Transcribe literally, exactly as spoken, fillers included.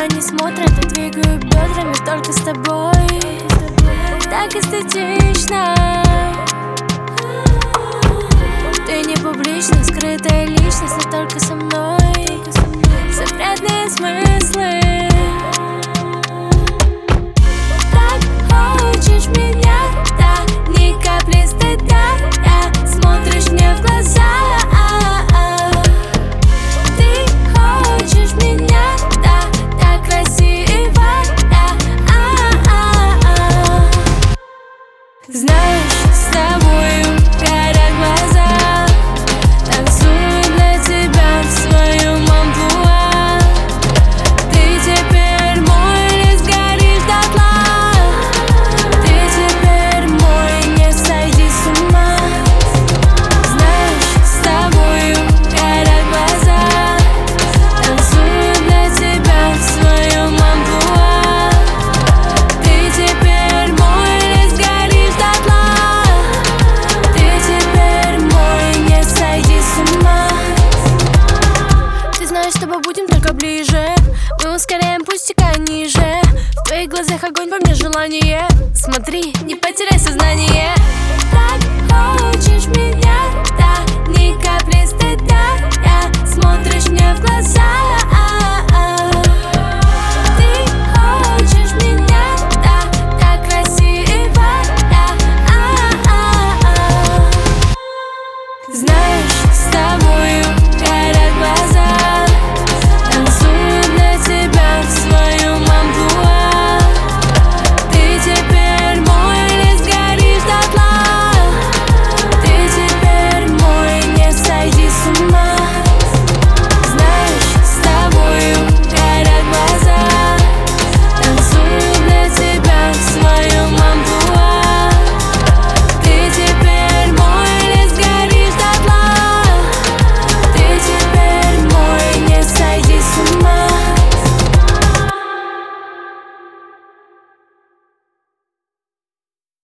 не смотрят и двигаю бедрами только с тобой. Так эстетично. Ты не публичная, скрытая личность, но только со мной. Запретные смыслы. Так хочешь меня, да, ни капли стыда. Я смотришь мне в глаза. Ты хочешь меня, да, так красиво. Знаешь, с тобою горят глаза. Танцую для тебя в своем амплуа. Ты теперь мой, лишь горишь дотла. Ты теперь мой, не сойди с ума. Знаешь, с тобою горят глаза. Танцую для тебя в своем амплуа. Ты теперь мой, лишь горишь дотла. Ты теперь мой, не сойди с ума. Ты знаешь, с тобой будем только ближе. Мы ускоряем путь, стекая ниже. В твоих глазах огонь, во мне желание. Смотри, не потеряй сознание.